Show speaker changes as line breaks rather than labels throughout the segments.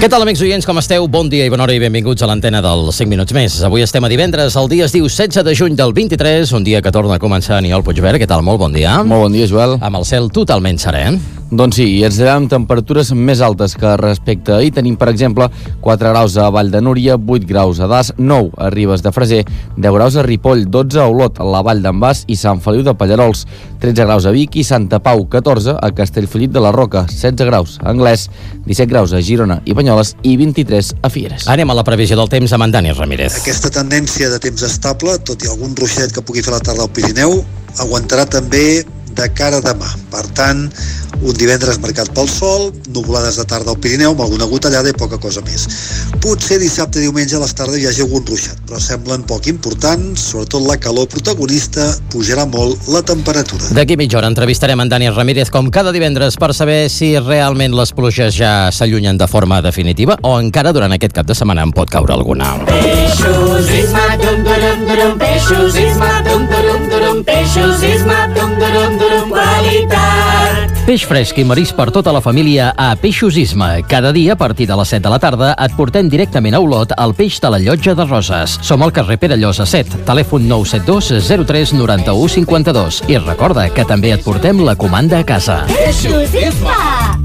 Què tal, amics oients, com esteu? Bon dia i bona hora i benvinguts a l'antena del 5 minuts més. Avui estem a divendres, el dia es diu 16 de juny del 23, un dia que torna a començar Aniol Puigvert. Què tal? Molt bon dia.
Molt bon dia, Joel.
Amb el cel totalment serè.
Doncs sí, i ens llevem amb temperatures més altes que respecte a ahir. Tenim, per exemple, 4 graus a Vall de Núria, 8 graus a Das, 9 a Ribes de Freser, 10 graus a Ripoll, 12 a Olot, a la Vall d'en Bas i Sant Feliu de Pallarols, 13 graus a Vic i Santa Pau, 14 a Castellfollit de la Roca, 16 graus a Anglès, 17 graus a Girona i Banyoles i 23 a Figueres.
Anem a la previsió del temps amb en Dani Ramírez.
Aquesta tendència de temps estable, tot i algun ruixet que pugui fer la tarda al Pirineu, aguantarà també de cara a demà. Per tant, un divendres marcat pel sol, nuvolades de tarda al Pirineu amb alguna gotellada i poca cosa més. Potser dissabte i diumenge a les tardes hi hagi algun ruixat, però semblen poc importants, sobretot la calor protagonista, pujarà molt la temperatura.
D'aquí mitja hora entrevistarem en Dani Ramírez com cada divendres per saber si realment les pluges ja s'allunyen de forma definitiva o encara durant aquest cap de setmana en pot caure alguna.
Peixos, isma, dum, durum, durum, peixos, isma, dum, durum, durum, peixos, isma, dum, durum, durum, qualitat.
Peix fresc i marisc per tota la família a Peixos Isma. Cada dia, a partir de les 7 de la tarda, et portem directament a Olot el peix de la Llotja de Roses. Som al carrer Perellosa 7, telèfon 972 03 91 52. I recorda que també et portem la comanda a casa.
Peixos, isma.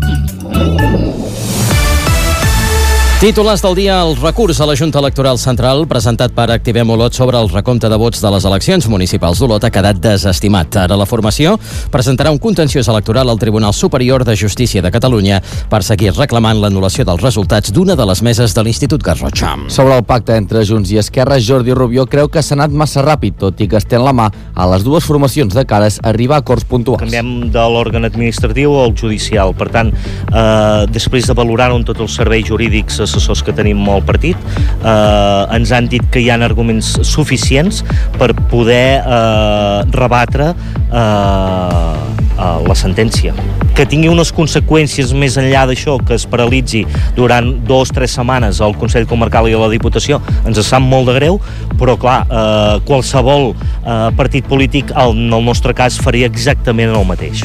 Titulars del dia: el recurs a la Junta Electoral Central presentat per Activem Olot sobre el recompte de vots de les eleccions municipals d'Olot ha quedat desestimat. Ara la formació presentarà un contenciós electoral al Tribunal Superior de Justícia de Catalunya per seguir reclamant l'anul·lació dels resultats d'una de les meses de l'Institut Garrotxa.
Sobre el pacte entre Junts i Esquerra, Jordi Rubió creu que s'ha anat massa ràpid, tot i que estén la mà a les dues formacions de cares a arribar a acords puntuals.
Canviem de l'òrgan administratiu al judicial. Per tant, després de valorar-ho en tots els serveis jurídics assessors que tenim al partit, ens han dit que hi ha arguments suficients per poder rebatre la sentència. Que tingui unes conseqüències més enllà d'això, que es paralitzi durant 2-3 setmanes al Consell Comarcal i a la Diputació, ens sap molt de greu, però clar, qualsevol partit polític, en el nostre cas, faria exactament el mateix.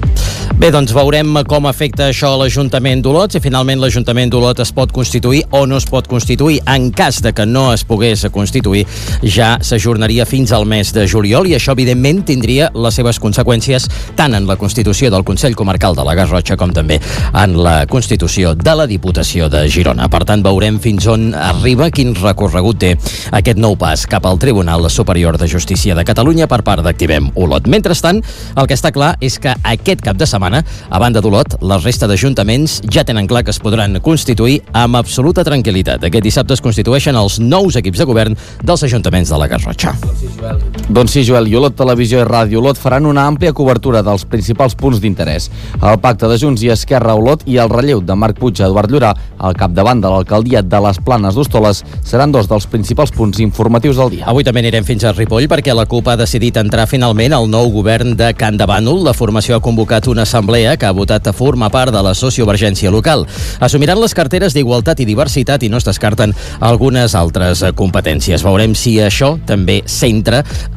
Bé, doncs veurem com afecta això a l'Ajuntament d'Olot, si finalment l'Ajuntament d'Olot es pot constituir o no es pot constituir. En cas de que no es pogués constituir, ja s'ajornaria fins al mes de juliol i això, evidentment, tindria les seves conseqüències tant en la constitució del Consell Comarcal de la Garrotxa com també en la constitució de la Diputació de Girona. Per tant, veurem fins on arriba, quin recorregut té aquest nou pas cap al Tribunal Superior de Justícia de Catalunya per part d'Activem Olot. Mentrestant, el que està clar és que aquest cap de setmana, a banda d'Olot, la resta d'ajuntaments ja tenen clar que es podran constituir amb absoluta tranquil·litat. Aquest dissabte es constitueixen els nous equips de govern dels ajuntaments de la Garrotxa.
Doncs sí, Joel, i Olot Televisió i Ràdio Olot faran una àmplia cobertura dels principals punts d'interès. El pacte de Junts i Esquerra a Olot i el relleu de Marc Puig a Eduard Llorà al capdavant de l'alcaldia de les Planes d'Hostoles seran dos dels principals punts informatius del dia.
Avui també anirem fins a Ripoll perquè la CUP ha decidit entrar finalment al nou govern de Can de Bànol. La formació ha convocat una assemblea que ha votat a formar part de la sociovergència local. Assumiran les carteres d'Igualtat i Diversitat i no es descarten algunes altres competències. Veurem si això també centra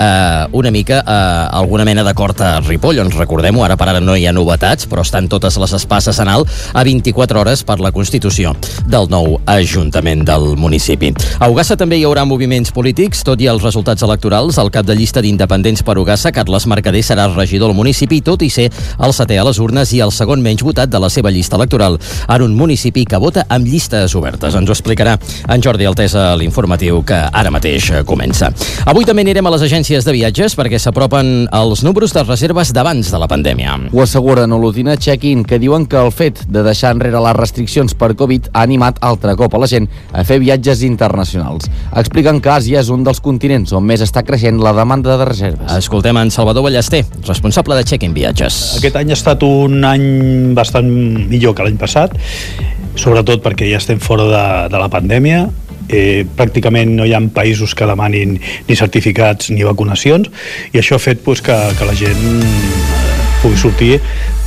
una mica alguna mena d'acord a Ripoll, on recordem-ho, ara per ara no hi ha novetats, però estan totes les espases en alt a 24 hores per la constitució del nou Ajuntament del municipi. A Ogassa també hi haurà moviments polítics, tot i els resultats electorals. El cap de llista d'independents per Ogassa, Carles Mercader, serà regidor del municipi, tot i ser el setè a les urnes i el segon menys votat de la seva llista electoral en un municipi que vota amb llistes obertes. Ens ho explicarà en Jordi Altesa a l'informatiu que ara mateix comença. Avui també anirem a les agències de viatges perquè s'apropen els números de reserves d'abans de la pandèmia.
Ho asseguren Olotina Check-in, que diuen que el fet de deixar enrere les restriccions per Covid ha animat altre cop a la gent a fer viatges internacionals. Expliquen que Àsia és un dels continents on més està creixent la demanda de reserves.
Escoltem en Salvador Ballester, responsable de Check-in Viatges.
Aquest any ha estat un any bastant millor que l'any passat, sobretot perquè ja estem fora de la pandèmia. Pràcticament no hi ha països que demanin ni certificats ni vacunacions, i això ha fet que la gent pugui sortir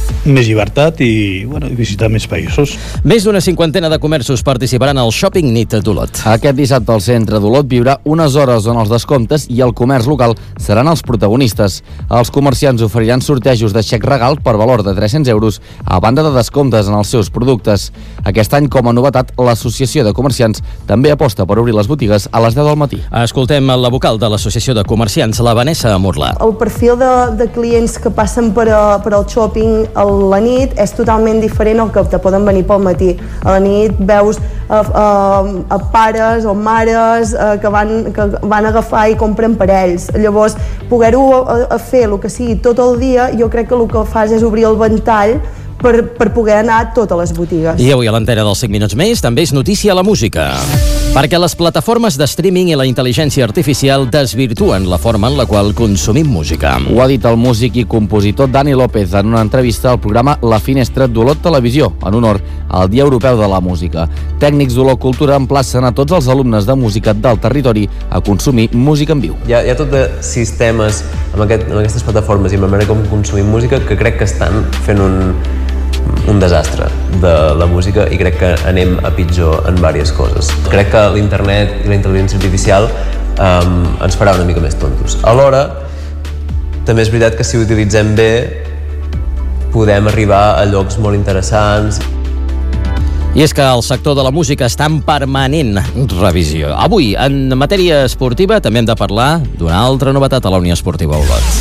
més llibertat i visitar més països.
Més d'una cinquantena de comerços participaran al Shopping Nit d'Olot.
Aquest dissabte al centre d'Olot viurà unes hores on els descomptes i el comerç local seran els protagonistes. Els comerciants oferiran sortejos de xec regal per valor de 300 euros a banda de descomptes en els seus productes. Aquest any, com a novetat, l'Associació de Comerciants també aposta per obrir les botigues a les 10 del matí.
Escoltem la vocal de l'Associació de Comerciants, la Vanessa Murlà.
El perfil de clients que passen per al shopping a la nit és totalment diferent al que te poden venir pel matí. A la nit veus a pares o mares que van agafar i compren per ells. Llavors, poder-ho fer el que sigui tot el dia, jo crec que el que fas és obrir el ventall per poder anar a totes les botigues.
I avui a l'antena dels 5 minuts més també és notícia la música. Perquè les plataformes de streaming i la intel·ligència artificial desvirtuen la forma en la qual consumim música.
Ho ha dit el músic i compositor Dani López en una entrevista al programa La Finestra d'Olot Televisió, en honor al Dia Europeu de la Música. Tècnics d'Olot Cultura emplacen a tots els alumnes de música del territori a consumir música en viu.
Hi ha tot de sistemes amb aquestes plataformes i amb la manera com consumim música que crec que estan fent un desastre de la música i crec que anem a pitjor en diverses coses. Crec que l'internet i la intel·ligència artificial ens farà una mica més tontos. Alhora, també és veritat que si ho utilitzem bé podem arribar a llocs molt interessants.
I és que el sector de la música està en permanent revisió. Avui, en matèria esportiva, també hem de parlar d'una altra novetat a la Unió Esportiva Olot.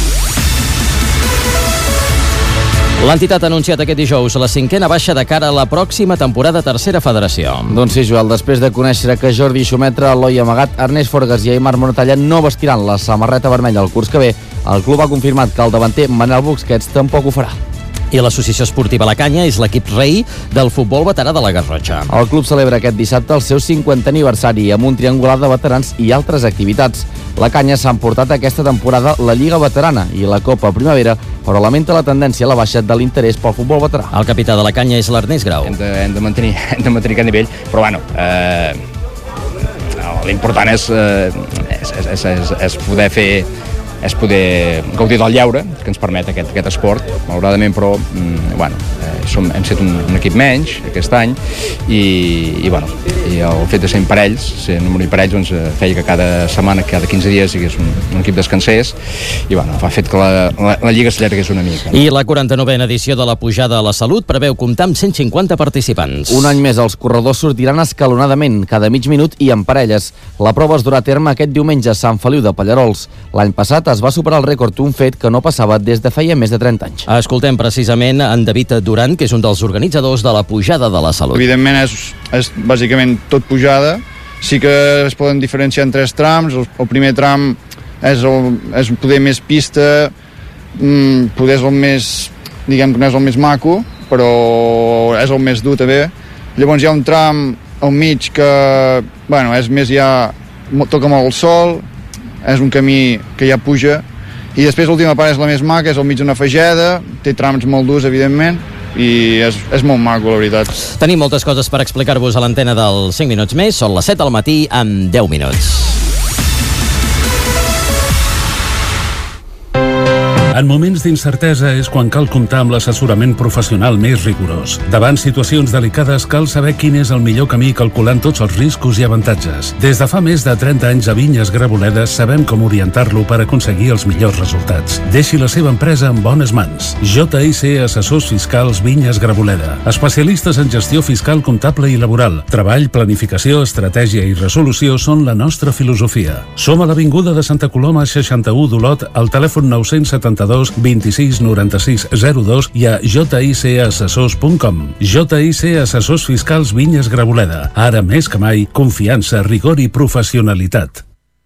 L'entitat ha anunciat aquest dijous la 5a baixa de cara a la pròxima temporada Tercera Federació.
Doncs sí, Joel, després de conèixer que Jordi Xumetra, Eloi Amagat, Ernest Forgas i Aimar Monotalla no vestiran la samarreta vermella el curs que ve, el club ha confirmat que el davanter Manel Busquets tampoc ho farà.
I l'Associació Esportiva La Canya és l'equip rei del futbol veterà de la Garrotxa.
El club celebra aquest dissabte el seu 50è aniversari amb un triangular de veterans i altres activitats. La Canya s'ha emportat aquesta temporada la Lliga Veterana i la Copa Primavera, però lamenta la tendència a la baixa de l'interès pel futbol veterà.
El capità de la Canya és l'Ernest Grau.
Hem de mantenir aquest nivell, però bueno, l'important és poder gaudir del lleure que ens permet aquest esport. Malauradament, però, hem estat un equip menys aquest any i el fet de ser en parells, ser número de parells, doncs, feia que cada setmana, cada 15 dies, sigués un equip descansés i ha fet que la Lliga s'allargués una mica.
I la 49a edició de la Pujada a la Salut preveu comptar amb 150 participants.
Un any més els corredors sortiran escalonadament, cada mig minut i en parelles. La prova es durà a terme aquest diumenge a Sant Feliu de Pallarols. L'any passat es va superar el rècord, un fet que no passava des de feia més de 30 anys.
Escoltem precisament en David Duran, que és un dels organitzadors de la Pujada de la Salut.
Evidentment és bàsicament tot pujada. Sí que es poden diferenciar en 3 trams. El primer tram és poder més pista, poder és el més, diguem que no és el més maco, però és el més dur també. Llavors hi ha un tram al mig que, és més toca molt el sol, és un camí que ja puja, i després l'última part és la més maca, és al mig d'una fageda, té trams molt durs, evidentment, i és molt maco, la veritat.
Tenim moltes coses per explicar-vos a l'antena dels 5 minuts més. Són les 7 del matí amb 10 minuts.
En moments d'incertesa és quan cal comptar amb l'assessorament professional més rigorós. Davant situacions delicades cal saber quin és el millor camí calculant tots els riscos i avantatges. Des de fa més de 30 anys a Vinyes Graboledes sabem com orientar-lo per aconseguir els millors resultats. Deixi la seva empresa en bones mans. JIC Assessors Fiscals Vinyes Graboleda. Especialistes en gestió fiscal, comptable i laboral. Treball, planificació, estratègia i resolució són la nostra filosofia. Som a l'Avinguda de Santa Coloma 61 d'Olot, al telèfon 972 26 96 02 i a jicassessors.com. JIC Assessors Fiscals Vinyes Graboleda. Ara més que mai, confiança, rigor i professionalitat.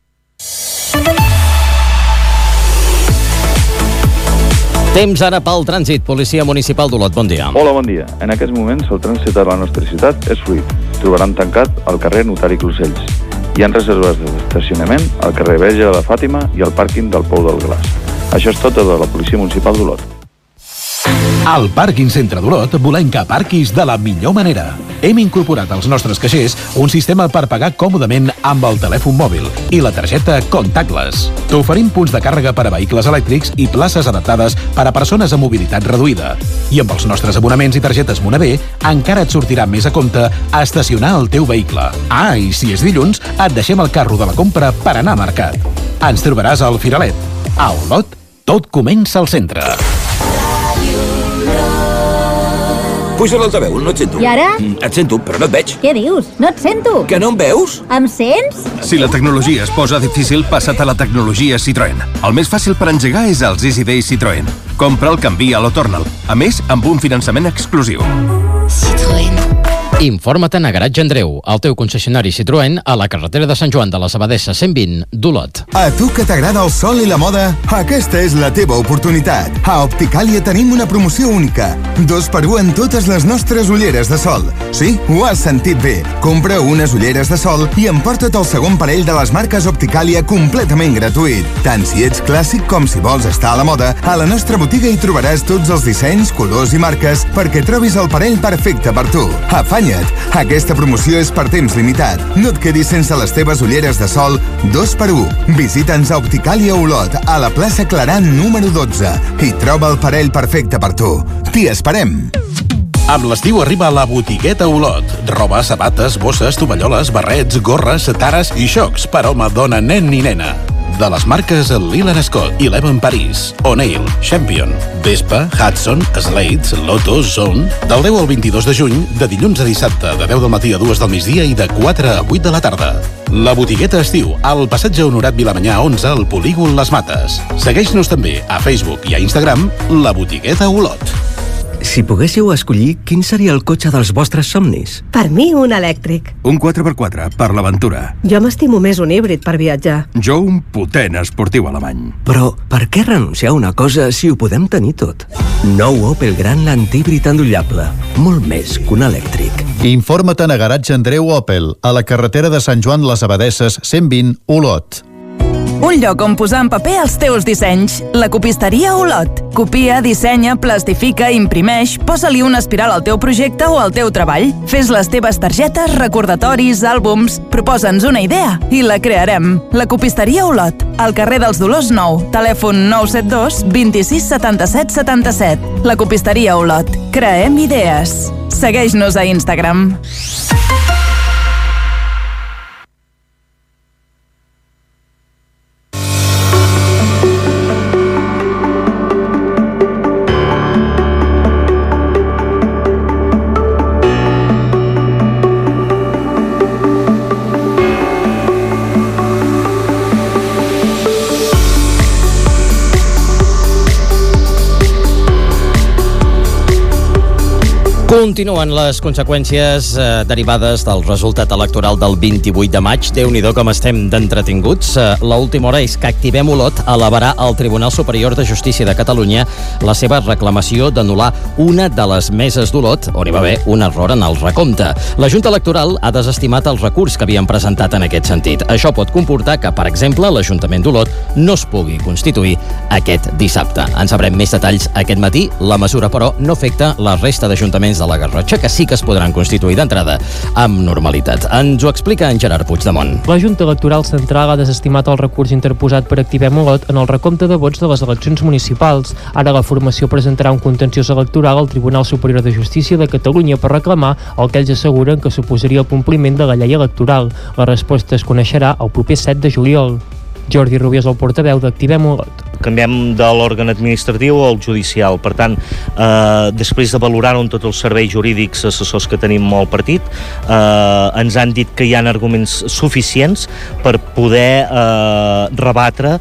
Temps ara pel trànsit. Policia Municipal d'Olot, bon dia.
Hola, bon dia. En aquests moments el trànsit a la nostra ciutat és fluid. Trobaran tancat el carrer Notari Closells. Hi ha reserves d'estacionament al carrer Verge de Fàtima i al pàrquing del Pou del Glaç. Això és tot de la Policia Municipal d'Olot.
Al Pàrquing Centre d'Olot volem que aparquis de la millor manera. Hem incorporat als nostres caixers un sistema per pagar còmodament amb el telèfon mòbil i la targeta Contactless. T'oferim punts de càrrega per a vehicles elèctrics i places adaptades per a persones amb mobilitat reduïda. I amb els nostres abonaments i targetes Moneder encara et sortirà més a compte a estacionar el teu vehicle. Ah, i si és dilluns, et deixem el carro de la compra per anar a mercat. Ens trobaràs al Firalet. A Olot, tot comença al centre.
Puja l'altaveu, no et sento.
I ara?
Et sento, però no et veig.
Què dius? No et sento.
Que no em veus?
Em sents?
Si la tecnologia es posa difícil, passa't a la tecnologia Citroën. El més fàcil per engegar és els Easy Days Citroën. Compra'l, canvia'l o torna'l. A més, amb un finançament exclusiu.
Citroën. Informa't a Garatge Andreu, el teu concessionari Citroën a la carretera de Sant Joan de les Abadesses 120 d'Olot.
A tu que t'agrada el sol i la moda, aquesta és la teva oportunitat. A Opticàlia tenim una promoció única. 2x1 en totes les nostres ulleres de sol. Sí, ho has sentit bé. Compra unes ulleres de sol i emporta't el segon parell de les marques Opticàlia completament gratuït. Tant si ets clàssic com si vols estar a la moda, a la nostra botiga hi trobaràs tots els dissenys, colors i marques perquè trobis el parell perfecte per tu. Afanya't! Aquesta promoció és per temps limitat. No et quedis sense les teves ulleres de sol 2x1. Visita'ns a Opticàlia Olot, a la plaça Claran número 12 i troba el parell perfecte per tu. T'hi esperem!
Amb l'estiu arriba a la Botigueta Olot. Roba, sabates, bosses, tovalloles, barrets, gorres, tares i xocs per home, dona, nen i nena. De les marques Lillard Scott, Eleven Paris, O'Neill, Champion, Vespa, Hudson, Slades, Lotto, Zone, del 10 al 22 de juny, de dilluns a dissabte, de 10 del matí a 2 del migdia i de 4 a 8 de la tarda. La Botigueta Estiu, al passatge Honorat Vilamanyà 11, al polígon Les Mates. Segueix-nos també a Facebook i a Instagram, La Botigueta Olot.
Si poguéssiu escollir, quin seria el cotxe dels vostres somnis?
Per mi, un elèctric.
Un 4x4 per l'aventura.
Jo m'estimo més un híbrid per viatjar.
Jo un potent esportiu alemany.
Però per què renunciar a una cosa si ho podem tenir tot? Nou Opel Grandland híbrid endollable. Molt més que un elèctric.
Informa't a Garatge Andreu Opel, a la carretera de Sant Joan les Abadesses 120, Olot.
Un lloc on posar en paper els teus dissenys. La copisteria Olot. Copia, dissenya, plastifica, imprimeix, posa-li una espiral al teu projecte o al teu treball. Fes les teves targetes, recordatoris, àlbums. Proposa'ns una idea i la crearem. La copisteria Olot. Al carrer dels Dolors 9. Telèfon 972 26 77 77. La copisteria Olot. Creem idees. Segueix-nos a Instagram.
Continuen les conseqüències derivades del resultat electoral del 28 de maig. Déu-n'hi-do com estem d'entretinguts. L'última hora és que Activem Olot elevarà al Tribunal Superior de Justícia de Catalunya la seva reclamació d'anul·lar una de les meses d'Olot on hi va haver un error en el recompte. La Junta Electoral ha desestimat el recurs que havien presentat en aquest sentit. Això pot comportar que, per exemple, l'Ajuntament d'Olot no es pugui constituir aquest dissabte. En sabrem més detalls aquest matí. La mesura, però, no afecta la resta d'ajuntaments de la Garrotxa, que sí que es podran constituir d'entrada amb normalitat. Ens ho explica en Gerard Puigdemont.
La Junta Electoral Central ha desestimat el recurs interposat per Activem Olot en el recompte de vots de les eleccions municipals. Ara la formació presentarà un contenciós electoral al Tribunal Superior de Justícia de Catalunya per reclamar el que ells asseguren que suposaria el compliment de la llei electoral. La resposta es coneixerà el proper 7 de juliol. Jordi Rubio és el portaveu d'Activem Olot.
Canviem de l'òrgan administratiu al judicial. Per tant, després de valorar-ho en tots els serveis jurídics assessors que tenim al partit, ens han dit que hi ha arguments suficients per poder rebatre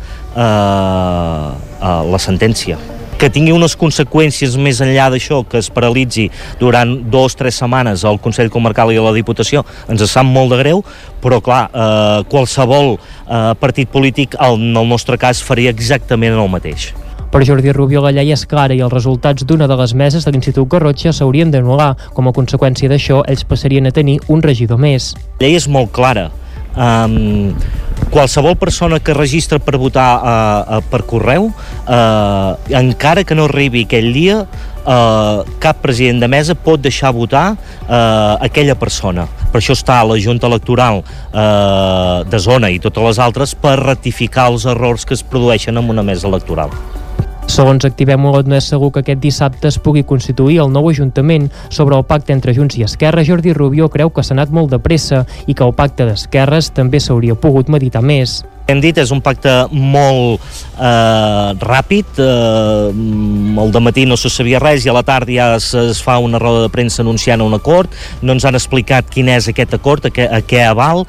la sentència. Que tingui unes conseqüències més enllà d'això, que es paralitzi durant 2 o 3 setmanes al Consell Comarcal i a la Diputació, ens sap molt de greu, però clar, qualsevol partit polític, en el nostre cas, faria exactament el mateix.
Per Jordi Rubio, la llei és clara i els resultats d'una de les meses de l'Institut Garrotxa s'haurien d'anul·lar. Com a conseqüència d'això, ells passarien a tenir un regidor més.
La llei és molt clara. Qualsevol persona que registra per votar per correu, encara que no arribi aquell dia, cap president de mesa pot deixar votar aquella persona. Per això està la Junta Electoral de zona i totes les altres per ratificar els errors que es produeixen en una mesa electoral.
Segons Activem Olot, no és segur que aquest dissabte es pugui constituir el nou Ajuntament. Sobre el pacte entre Junts i Esquerra, Jordi Rubió creu que s'ha anat molt de pressa i que el pacte d'esquerres també s'hauria pogut meditar més.
Hem dit, és un pacte molt ràpid, al dematí no se sabia res i a la tarda ja es fa una roda de premsa anunciant un acord, no ens han explicat quin és aquest acord, a què aval,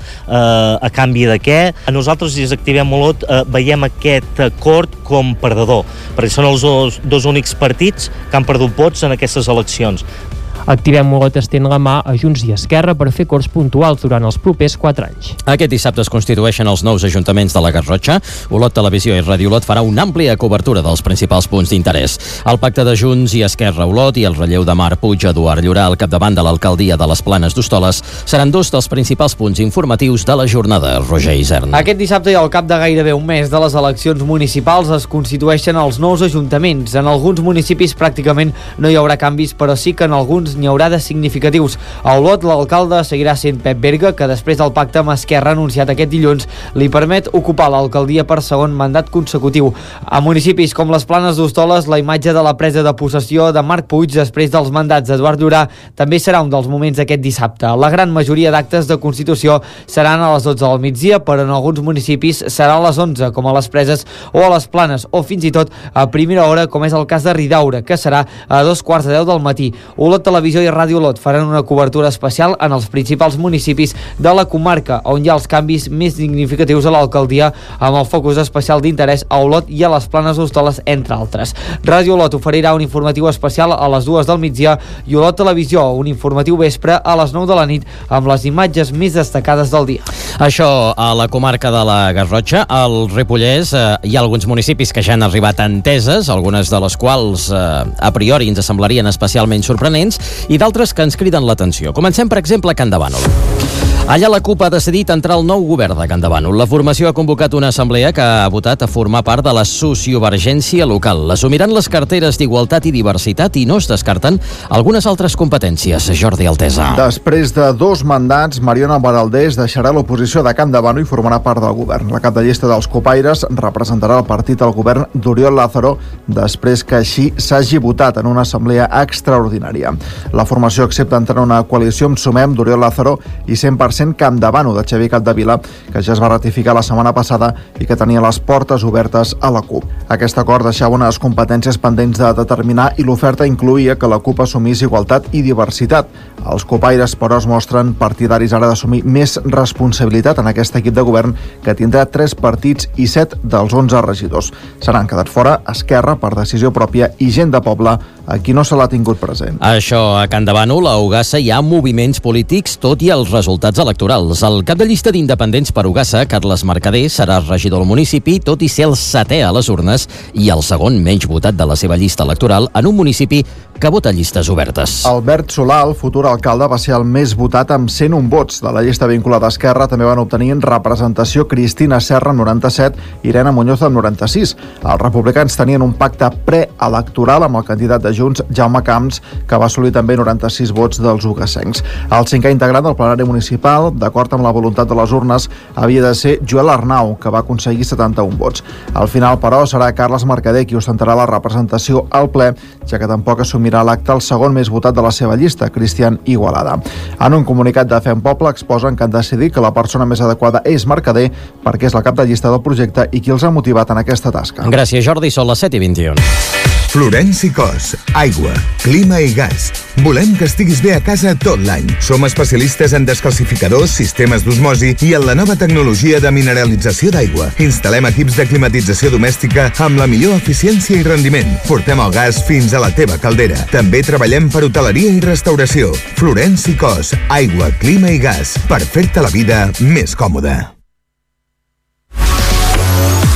a canvi de què. A nosaltres, des d'Activem Olot, veiem aquest acord com perdedor, perquè són els dos únics partits que han perdut vots en aquestes eleccions.
Activem Olot estén la mà a Junts i Esquerra per fer acords puntuals durant els propers 4 anys.
Aquest dissabte es constitueixen els nous ajuntaments de la Garrotxa. Olot Televisió i Ràdio Olot farà una àmplia cobertura dels principals punts d'interès. El pacte de Junts i Esquerra Olot i el relleu de Marc Puig Eduard Llorà al capdavant de l'alcaldia de les Planes d'Hostoles seran dos dels principals punts informatius de la jornada. Roger Isern.
Aquest dissabte i al cap de gairebé un mes de les eleccions municipals es constitueixen els nous ajuntaments. En alguns municipis pràcticament no hi haurà canvis, però sí que en alguns n'hi haurà de significatius. A Olot, l'alcalde seguirà sent Pep Berga, que després del pacte amb Esquerra anunciat aquest dilluns li permet ocupar l'alcaldia per segon mandat consecutiu. A municipis com les Planes d'Hostoles, la imatge de la presa de possessió de Marc Puig després dels mandats d'Eduard Llorà també serà un dels moments d'aquest dissabte. La gran majoria d'actes de constitució seran a les 12 del migdia, però en alguns municipis serà a les 11, com a les Preses o a les Planes, o fins i tot a primera hora, com és el cas de Ridaura, que serà a 2:15 del matí. Olot Televisió i Ràdio Olot faran una cobertura especial en els principals municipis de la comarca, on hi ha els canvis més significatius a l'alcaldia, amb el focus especial d'interès a Olot i a les Planes d'Hostoles, entre altres. Ràdio Olot oferirà un informatiu especial a les 2 del migdia i Olot Televisió un informatiu vespre a les 9 de la nit amb les imatges més destacades del dia.
Això a la comarca de la Garrotxa. Al Ripollès hi ha alguns municipis que ja han arribat a enteses, algunes de les quals a priori ens semblarien especialment sorprenents i d'altres que ens criden l'atenció. Comencem, per exemple, a Can de Bànol. Allà la CUP ha decidit entrar al nou govern de Can de Bànol. La formació ha convocat una assemblea que ha votat a formar part de la sociovergència local. Assumiran les carteres d'Igualtat i Diversitat i no es descarten algunes altres competències. Jordi Altesa.
Després de 2 mandats, Mariona Baraldés deixarà l'oposició de Can de Bànol i formarà part del govern. La cap de llista dels copaires representarà el partit al govern d'Oriol Lázaro després que així s'hagi votat en una assemblea extraordinària. La formació accepta entrar en una coalició amb Sumem d'Oriol Lázaro i 100% Campdevànol de Xavier Capdevila, que ja es va ratificar la setmana passada i que tenia les portes obertes a la CUP. Aquest acord deixava unes competències pendents de determinar i l'oferta incloïa que la CUP assumís igualtat i diversitat. Els copaires, però, es mostren partidaris ara d'assumir més responsabilitat en aquest equip de govern que tindrà 3 partits i 7 dels 11 regidors. Se n'han quedat fora Esquerra per decisió pròpia i Gent de Poble, a qui no se l'ha tingut present.
Això a Can de Bànol, a Ogassa hi ha moviments polítics, tot i els resultats electorals. El cap de llista d'independents per Ogassa, Carles Mercader, serà regidor del municipi, tot i ser el 7è a les urnes i el segon menys votat de la seva llista electoral en un municipi que vota llistes obertes.
Albert Solà, el futur alcalde, va ser el més votat amb 101 vots. De la llista vinculada a Esquerra també van obtenir representació Cristina Serra, 97, i Irene Muñoz, 96. Els republicans tenien un pacte preelectoral amb el candidat de Junts, Jaume Camps, que va assolir també 96 vots dels ogassencs. El 5è integrant del plenari municipal, d'acord amb la voluntat de les urnes, havia de ser Joel Arnau, que va aconseguir 71 vots. Al final, però, serà Carles Mercader qui ostentarà la representació al ple, ja que tampoc assumirà l'acte el segon més votat de la seva llista, Cristian Igualada. En un comunicat de Fem Poble exposen que han decidit que la persona més adequada és Mercader perquè és la cap de llista del projecte i qui els ha motivat en aquesta tasca.
Gràcies, Jordi. Són les 7:21.
Florenci Cos, aigua, clima i gas. Volem que estiguis bé a casa tot l'any. Som especialistes en descalcificadors, sistemes d'osmosi i en la nova tecnologia de mineralització d'aigua. Instal·lem equips de climatització domèstica amb la millor eficiència i rendiment. Portem el gas fins a la teva caldera. També treballem per hoteleria i restauració. Florenci Cos, aigua, clima i gas. Per fer-te la vida més còmoda.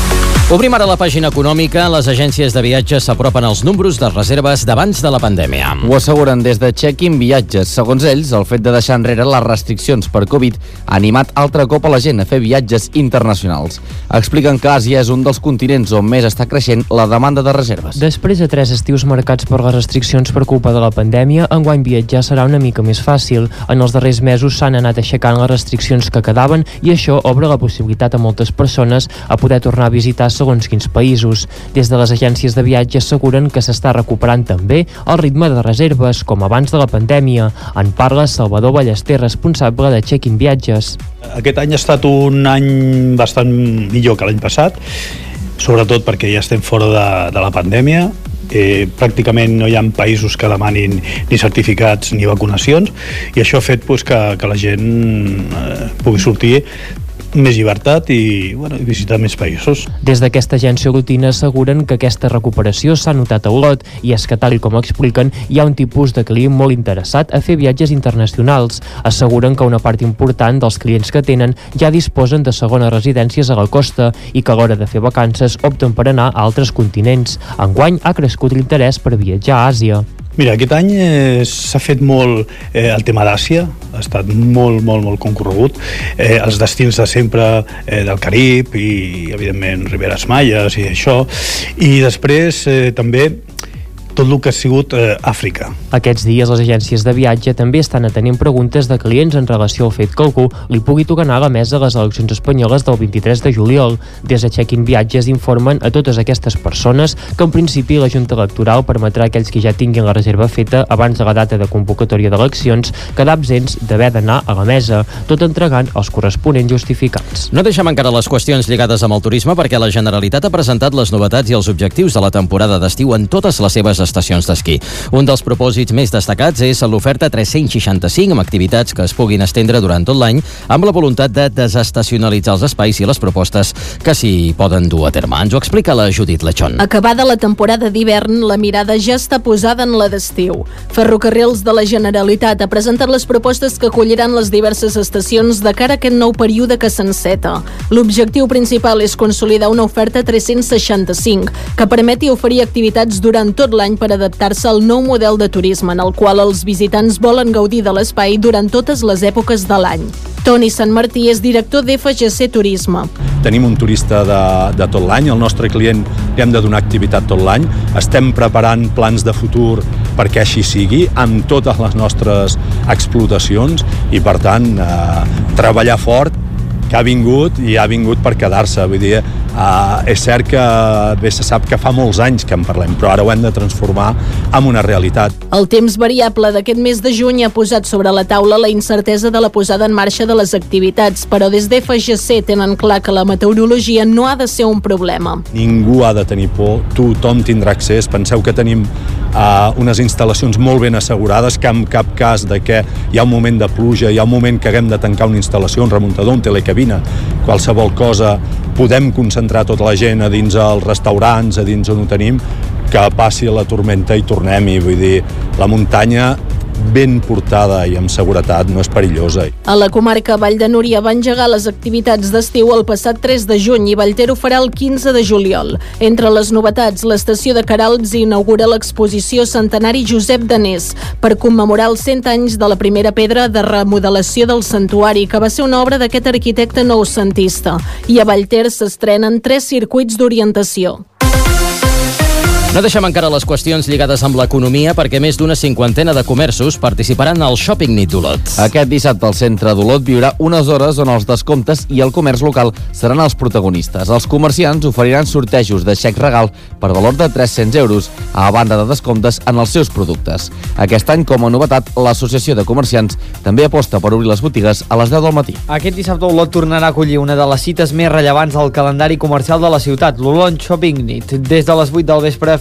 Obrim ara la pàgina econòmica. Les agències de viatges s'apropen als números de reserves d'abans de la pandèmia.
Ho asseguren des de Check-in Viatges. Segons ells, el fet de deixar enrere les restriccions per Covid ha animat altre cop a la gent a fer viatges internacionals. Expliquen que Àsia és un dels continents on més està creixent la demanda de reserves.
Després de 3 estius marcats per les restriccions per culpa de la pandèmia, enguany viatjar serà una mica més fàcil. En els darrers mesos s'han anat aixecant les restriccions que quedaven i això obre la possibilitat a moltes persones a poder tornar a visitar segons quins països. Des de les agències de viatge asseguren que s'està recuperant també el ritme de reserves, com abans de la pandèmia. En parla Salvador Ballester, responsable de Check-in Viatges.
Aquest any ha estat un any bastant millor que l'any passat, sobretot perquè ja estem fora de la pandèmia. Pràcticament no hi ha països que demanin ni certificats ni vacunacions, i això ha fet que la gent pugui sortir més llibertat i visitar més països.
Des d'aquesta agència Rutina asseguren que aquesta recuperació s'ha notat a Olot, i és que, tal com expliquen, hi ha un tipus de client molt interessat a fer viatges internacionals. Asseguren que una part important dels clients que tenen ja disposen de segones residències a la costa i que a l'hora de fer vacances opten per anar a altres continents. Enguany ha crescut l'interès per viatjar a Àsia.
Mira, aquest any s'ha fet molt el tema d'Àsia, ha estat molt concorregut. Els destins de sempre del Carib i, evidentment, Riberes Maies i això. I després també tot el que ha sigut Àfrica.
Aquests dies les agències de viatge també estan atenent preguntes de clients en relació al fet que algú li pugui tocar anar a la mesa a les eleccions espanyoles del 23 de juliol. Des de Check-in Viatges informen a totes aquestes persones que en principi la Junta Electoral permetrà a aquells que ja tinguin la reserva feta abans de la data de convocatòria d'eleccions quedar absents d'haver d'anar a la mesa, tot entregant els corresponents justificats.
No deixem encara les qüestions lligades amb el turisme, perquè la Generalitat ha presentat les novetats i els objectius de la temporada d'estiu en totes les seves estacions d'esquí. Un dels propòsits més destacats és l'oferta 365, amb activitats que es puguin estendre durant tot l'any, amb la voluntat de desestacionalitzar els espais i les propostes que s'hi poden dur a terme. Ens ho explica la Judit Lechón.
Acabada la temporada d'hivern, la mirada ja està posada en la d'estiu. Ferrocarrils de la Generalitat ha presentat les propostes que acolliran les diverses estacions de cara a aquest nou període que s'enceta. L'objectiu principal és consolidar una oferta 365, que permeti oferir activitats durant tot l'any per adaptar-se al nou model de turisme en el qual els visitants volen gaudir de l'espai durant totes les èpoques de l'any. Toni Sant Martí és director d'FGC Turisme.
Tenim un turista de tot l'any, el nostre client li hem de donar activitat tot l'any, estem preparant plans de futur perquè així sigui, amb totes les nostres explotacions, i per tant treballar fort, que ha vingut i ha vingut per quedar-se. Vull dir, és cert que bé se sap que fa molts anys que en parlem, però ara ho hem de transformar en una realitat.
El temps variable d'aquest mes de juny ha posat sobre la taula la incertesa de la posada en marxa de les activitats, però des d'FGC tenen clar que la meteorologia no ha de ser un problema.
Ningú ha de tenir por, tothom tindrà accés. Penseu que tenim unes instal·lacions molt ben assegurades, que en cap cas de que hi ha un moment de pluja, hi ha un moment que haguem de tancar una instal·lació, un remuntador, un telecabina, qualsevol cosa, podem concentrar tota la gent a dins els restaurants, a dins on ho tenim, que passi la tormenta i tornem. I vull dir, la muntanya ben portada i amb seguretat no és perillosa.
A la comarca Vall de Núria va engegar les activitats d'estiu el passat 3 de juny i Vallter ho farà el 15 de juliol. Entre les novetats, l'estació de Queralbs inaugura l'exposició Centenari Josep Danés per commemorar els 100 anys de la primera pedra de remodelació del santuari, que va ser una obra d'aquest arquitecte noucentista. I a Vallter s'estrenen 3 circuits d'orientació.
No deixem encara les qüestions lligades amb l'economia, perquè més d'una cinquantena de comerços participaran al Shopping Nit d'Olot.
Aquest dissabte el centre d'Olot viurà unes hores on els descomptes i el comerç local seran els protagonistes. Els comerciants oferiran sortejos de xec regal per valor de 300 euros, a banda de descomptes en els seus productes. Aquest any, com a novetat, l'Associació de Comerciants també aposta per obrir les botigues a les 10 del matí.
Aquest dissabte Olot tornarà a acollir una de les cites més rellevants del calendari comercial de la ciutat, l'Olot Shopping Nit. Des de les 8 del vespre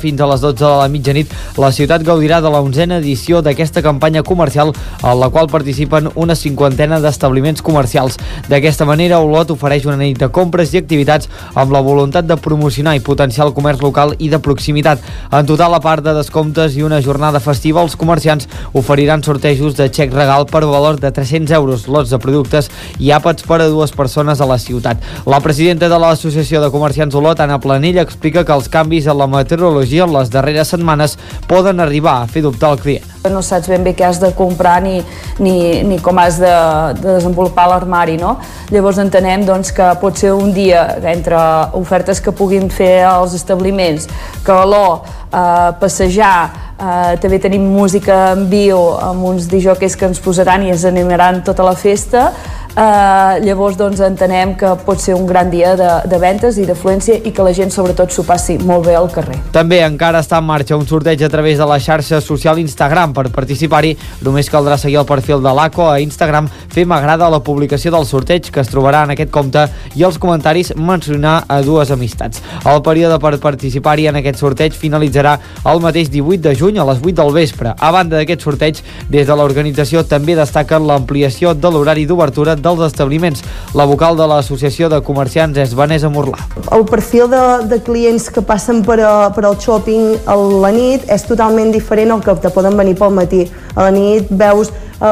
fins a les 12 de la mitjanit, la ciutat gaudirà de la 11a edició d'aquesta campanya comercial, en la qual participen una 50ena d'establiments comercials. D'aquesta manera, Olot ofereix una nit de compres i activitats amb la voluntat de promocionar i potenciar el comerç local i de proximitat. En total, a part de descomptes i una jornada festiva, els comerciants oferiran sortejos de xec regal per valor de 300 euros, lots de productes i àpats per a 2 persones a la ciutat. La presidenta de l'Associació de Comerciants Olot, Anna Planell, explica que els canvis en la meteorologia en les darreres setmanes poden arribar a fer dubtar el client.
No saps ben bé què has de comprar ni com has de desenvolupar l'armari, no? Llavors entenem doncs, que pot ser un dia entre ofertes que puguin fer els establiments, calor, passejar, també tenim música en viu amb uns disjòqueis que ens posaran i ens animaran tota la festa. Llavors doncs, entenem que pot ser un gran dia de ventes i d'afluència i que la gent sobretot s'ho passi molt bé al carrer.
També encara està en marxa un sorteig a través de la xarxa social Instagram. Per participar-hi només caldrà seguir el perfil de l'ACO a Instagram, fer m'agrada a la publicació del sorteig que es trobarà en aquest compte i els comentaris mencionar a 2 amistats. El període per participar-hi en aquest sorteig finalitzarà el mateix 18 de juny a les 8 del vespre. A banda d'aquest sorteig, des de l'organització també destaquen l'ampliació de l'horari d'obertura dels establiments. La vocal de l'Associació de Comerciants és Vanessa Morlà.
El perfil de clients que passen per al shopping a la nit és totalment diferent al que te poden venir pel matí. A la nit veus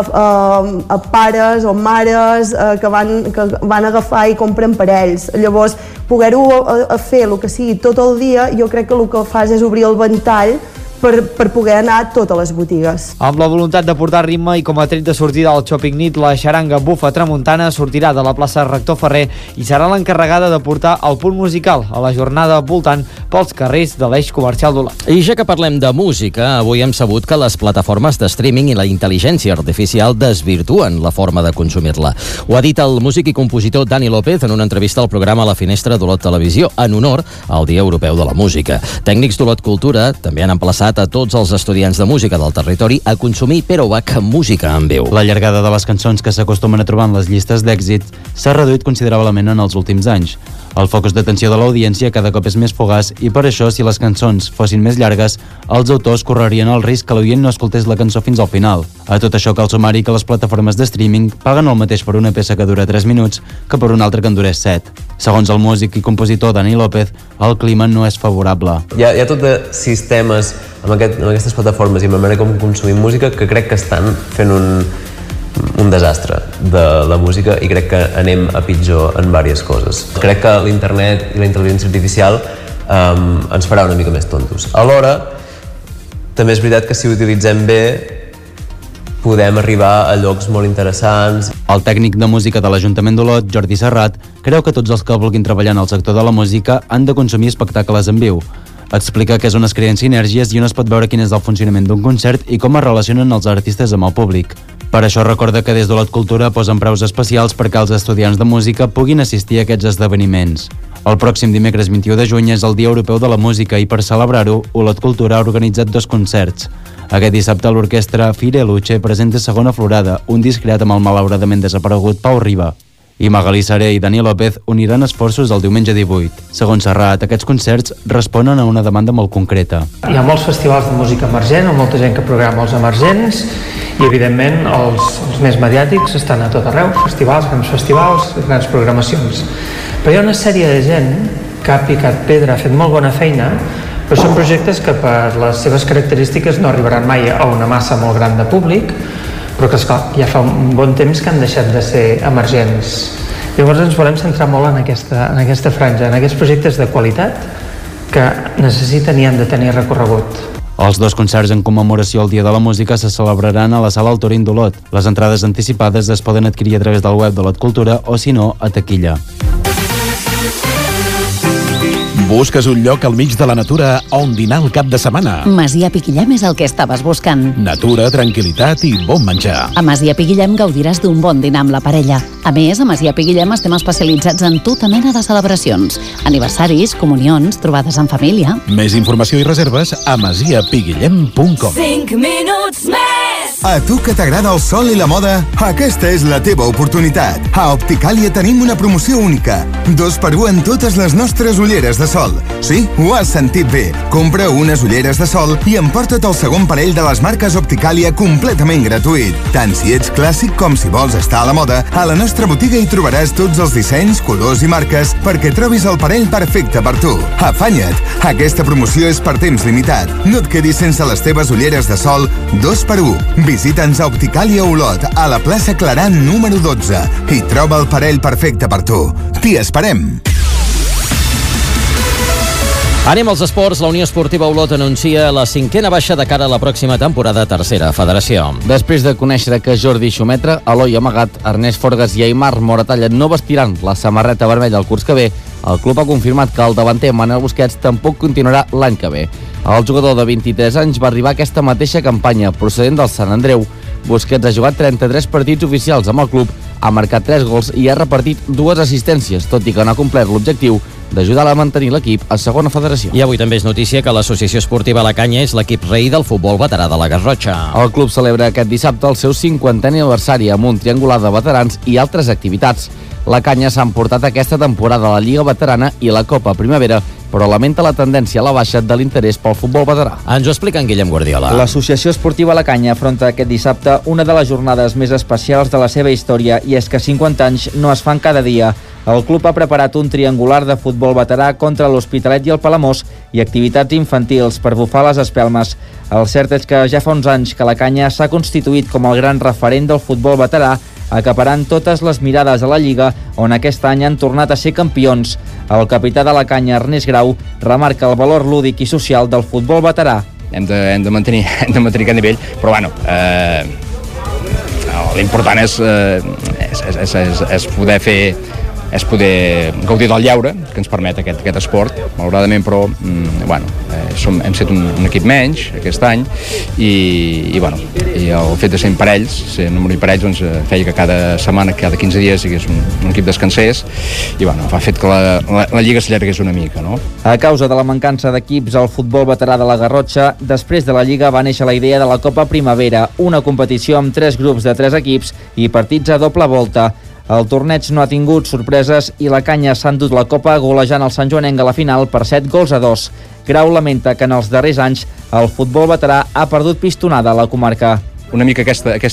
a pares o mares que van agafar i compren per ells. Llavors, poder-ho fer el que sigui tot el dia, jo crec que el que fas és obrir el ventall per poder anar a totes les botigues.
Amb la voluntat de portar ritme i com a tret de sortida al Shopping Nit, la xaranga Bufa Tramuntana sortirà de la plaça Rector Ferrer i serà l'encarregada de portar el punt musical a la jornada voltant pels carrers de l'eix comercial d'Olot.
I ja que parlem de música, avui hem sabut que les plataformes de streaming i la intel·ligència artificial desvirtuen la forma de consumir-la. Ho ha dit el músic i compositor Dani López en una entrevista al programa La Finestra d'Olot Televisió, en honor al Dia Europeu de la Música. Tècnics d'Olot Cultura també han emplaçat a tots els estudiants de música del territori a consumir Perovac música en veu.
La llargada de les cançons que s'acostumen a trobar en les llistes d'èxit s'ha reduït considerablement en els últims anys. El focus d'atenció de l'audiència cada cop és més fugaç i per això, si les cançons fossin més llargues, els autors correrien el risc que l'oient no escoltés la cançó fins al final. A tot això cal sumar-hi que les plataformes de streaming paguen el mateix per una peça que dura 3 minuts que per una altra que en durés 7. Segons el músic i compositor Dani López, el clima no és favorable.
Hi ha tot de sistemes amb aquestes plataformes i amb la manera com consumim música que crec que estan fent un desastre de la música i crec que anem a pitjor en diverses coses. Crec que l'internet i la intel·ligència artificial ens farà una mica més tontos. Alhora, també és veritat que si ho utilitzem bé podem arribar a llocs molt interessants.
El tècnic de música de l'Ajuntament d'Olot, Jordi Serrat, creu que tots els que vulguin treballar en el sector de la música han de consumir espectacles en viu. Explica que és on es creen sinergies i on es pot veure quin és el funcionament d'un concert i com es relacionen els artistes amb el públic. Per això recorda que des d'Olot Cultura posen preus especials perquè els estudiants de música puguin assistir a aquests esdeveniments. El pròxim dimecres 21 de juny és el Dia Europeu de la Música i per celebrar-ho, Olot Cultura ha organitzat 2 concerts. Aquest dissabte l'orquestra Fire Luce presenta Segona Florada, un disc creat amb el malauradament desaparegut Pau Riba. I Magalí Saré i Dani López uniran esforços el diumenge 18. Segons Serrat, aquests concerts responen a una demanda molt concreta.
Hi ha molts festivals de música emergent, o molta gent que programa els emergents, i evidentment els més mediàtics estan a tot arreu, festivals, grans programacions. Però hi ha una sèrie de gent que ha picat pedra, ha fet molt bona feina, però són projectes que per les seves característiques no arribaran mai a una massa molt gran de públic, però que, esclar, ja fa un bon temps que han deixat de ser emergents. Llavors ens volem centrar molt en aquesta franja, en aquests projectes de qualitat que necessiten i han de tenir recorregut.
Els 2 concerts en commemoració al Dia de la Música se celebraran a la Sala Altorín d'Olot. Les entrades anticipades es poden adquirir a través del web d'Olot Cultura o, si no, a taquilla.
Busques un lloc al mig de la natura on dinar el cap de setmana?
Masia Piquillem és el que estaves buscant.
Natura, tranquil·litat i bon menjar.
A Masia Piquillem gaudiràs d'un bon dinar amb la parella. A més, a Masia Piquillem estem especialitzats en tota mena de celebracions. Aniversaris, comunions, trobades en família.
Més informació i reserves a masiapiguillem.com.
5 minuts més!
A tu que t'agrada el sol i la moda, aquesta és la teva oportunitat. A Opticàlia tenim una promoció única. 2x1 en totes les nostres ulleres de sol. Sí, ho has sentit bé. Compra unes ulleres de sol i emporta't el segon parell de les marques Opticàlia completament gratuït. Tant si ets clàssic com si vols estar a la moda, a la nostra botiga hi trobaràs tots els dissenys, colors i marques perquè trobis el parell perfecte per tu. Afanya't! Aquesta promoció és per temps limitat. No et quedis sense les teves ulleres de sol 2x1. Visita'ns a Opticàlia Olot, a la plaça Claran número 12 i troba el parell perfecte per tu. T'hi esperem!
Anem als esports. La Unió Esportiva Olot anuncia la 5a baixa de cara a la pròxima temporada a Tercera Federació.
Després de conèixer que Jordi Xumetra, Eloi Amagat, Ernest Forgas i Aimar Moratalla no vestiran la samarreta vermella el curs que ve, el club ha confirmat que el davanter Manel Busquets tampoc continuarà l'any que ve. El jugador de 23 anys va arribar a aquesta mateixa campanya procedent del Sant Andreu. Busquets ha jugat 33 partits oficials amb el club, ha marcat 3 gols i ha repartit 2 assistències, tot i que no ha complert l'objectiu d'ajudar a mantenir l'equip a segona federació.
I avui també és notícia que l'Associació Esportiva La Canya és l'equip rei del futbol veterà de la Garrotxa.
El club celebra aquest dissabte el seu 50è aniversari amb un triangular de veterans i altres activitats. La Canya s'ha emportat aquesta temporada a la Lliga Veterana i la Copa Primavera, però lamenta la tendència a la baixa de l'interès pel futbol veterà.
Ens ho explica en Guillem Guardiola.
L'Associació Esportiva La Canya afronta aquest dissabte una de les jornades més especials de la seva història, i és que 50 anys no es fan cada dia. El club ha preparat un triangular de futbol veterà contra l'Hospitalet i el Palamós i activitats infantils per bufar les espelmes. El cert és que ja fa uns anys que La Canya s'ha constituït com el gran referent del futbol veterà, acaparant totes les mirades a la Lliga, on aquest any han tornat a ser campions. El capità de La Canya, Ernest Grau, remarca el valor lúdic i social del futbol veterà.
Hem de mantenir aquest nivell, però bueno, l'important és poder gaudir del lleure que ens permet aquest esport. Malauradament, però, hem set un equip menys aquest any i el fet de ser en parells, ser en número de parells, doncs, feia que cada setmana, cada 15 dies, sigués un equip descansés i ha fet que la Lliga s'allargués una mica, no?
A causa de la mancança d'equips al futbol veterà de la Garrotxa, després de la Lliga va néixer la idea de la Copa Primavera, una competició amb 3 grups de 3 equips i partits a doble volta. El torneig no ha tingut sorpreses i La Canya s'ha endut la Copa golejant el Sant Joanenc a la final per 7-2. Grau lamenta que en els darrers anys el futbol veterà ha perdut pistonada a la comarca.
Una mica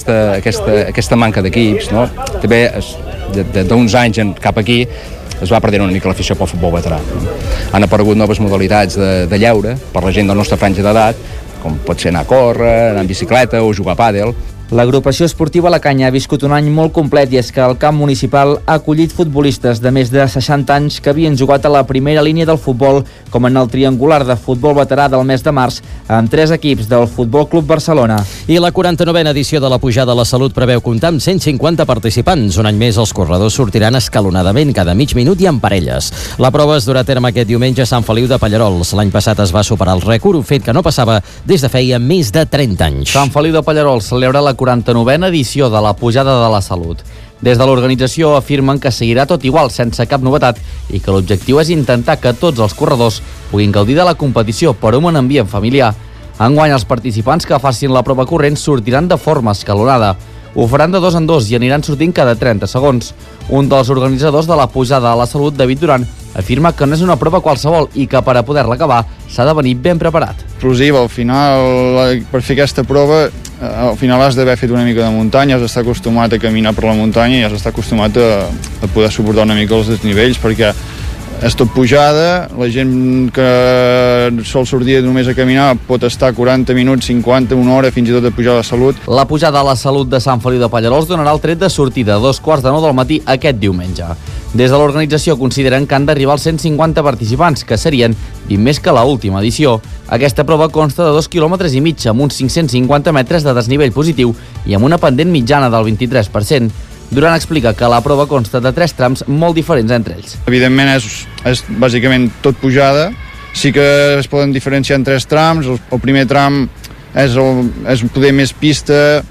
aquesta manca d'equips, no? També d'uns anys cap aquí es va perdent una mica l'afició pel futbol veterà. Han aparegut noves modalitats de lleure per la gent de la nostra franja d'edat, com pot ser anar a córrer, anar en bicicleta o jugar a pàdel.
L'agrupació esportiva La Canya ha viscut un any molt complet i és que el camp municipal ha acollit futbolistes de més de 60 anys que havien jugat a la primera línia del futbol, com en el triangular de futbol veterà del mes de març, amb 3 equips del Futbol Club Barcelona.
I la 49a edició de la Pujada a la Salut preveu comptar amb 150 participants. Un any més, els corredors sortiran escalonadament cada mig minut i en parelles. La prova es durà a terme aquest diumenge a Sant Feliu de Pallerols. L'any passat es va superar el rècord, un fet que no passava des de feia més de 30 anys.
Sant Feliu de Pallerols celebra la 49a edició de la Pujada de la Salut. Des de l'organització afirmen que seguirà tot igual, sense cap novetat, i que l'objectiu és intentar que tots els corredors puguin gaudir de la competició per un ambient familiar. Enguany, els participants que facin la prova corrent sortiran de forma escalonada. Ho faran de 2 en 2 i aniran sortint cada 30 segons. Un dels organitzadors de la Pujada a la Salut, David Duran, afirma que no és una prova qualsevol i que per a poder-la acabar s'ha de venir ben preparat.
Explosiva, al final, per fer aquesta prova, al final has d'haver fet una mica de muntanya, has d'estar acostumat a caminar per la muntanya i has d'estar acostumat a poder suportar una mica els desnivells, perquè és tot pujada, la gent que sol sortir només a caminar pot estar 40 minuts, 50, una hora, fins i tot a pujar a la Salut.
La Pujada a la Salut de Sant Feliu de Pallerols donarà el tret de sortida a 2:45 del matí aquest diumenge. Des de l'organització consideren que han d'arribar als 150 participants, que serien 20 més que l'última edició. Aquesta prova consta de 2,5 km amb uns 550 metres de desnivell positiu i amb una pendent mitjana del 23%. Duran explica que la prova consta de 3 trams molt diferents entre ells.
Evidentment és bàsicament tot pujada, sí que es poden diferenciar en 3 trams. El primer tram és poder més pista,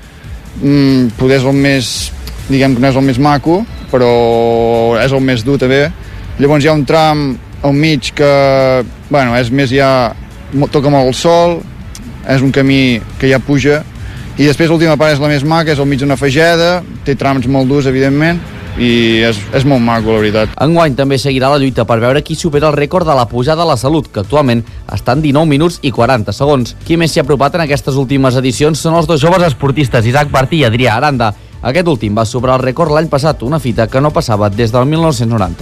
poder és el més, diguem que no és el més maco, però és el més dur també. Llavors hi ha un tram al mig que, és més ja, toca molt el sol, és un camí que ja puja, I després l'última part és la més maca, és al mig d'una fageda, té trams molt durs, evidentment, i és molt maco, la veritat.
Enguany també seguirà la lluita per veure qui supera el rècord de la pujada a la Salut, que actualment està en 19 minuts i 40 segons. Qui més s'hi ha apropat en aquestes últimes edicions són els dos joves esportistes, Isaac Martí i Adrià Aranda. Aquest últim va superar el rècord l'any passat, una fita que no passava des del 1990.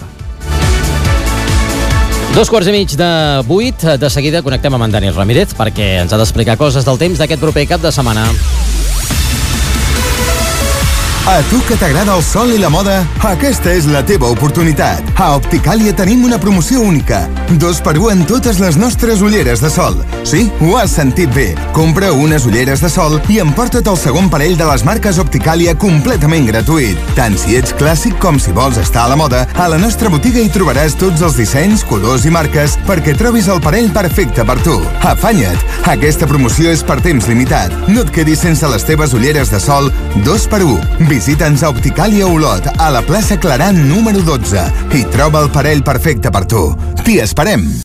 7:15. De seguida connectem amb en Dani Ramírez perquè ens ha d'explicar coses del temps d'aquest proper cap de setmana.
A tu que t'agrada el sol i la moda, aquesta és la teva oportunitat. A Opticàlia tenim una promoció única. 2x1 en totes les nostres ulleres de sol. Sí, ho has sentit bé. Compra unes ulleres de sol i emporta't el segon parell de les marques Opticàlia completament gratuït. Tant si ets clàssic com si vols estar a la moda, a la nostra botiga hi trobaràs tots els dissenys, colors i marques perquè trobis el parell perfecte per tu. Afanya't! Aquesta promoció és per temps limitat. No et quedis sense les teves ulleres de sol 2x1. Visita'ns a Opticàlia Olot, a la plaça Claran número 12 i troba el parell perfecte per tu. T'hi esperem!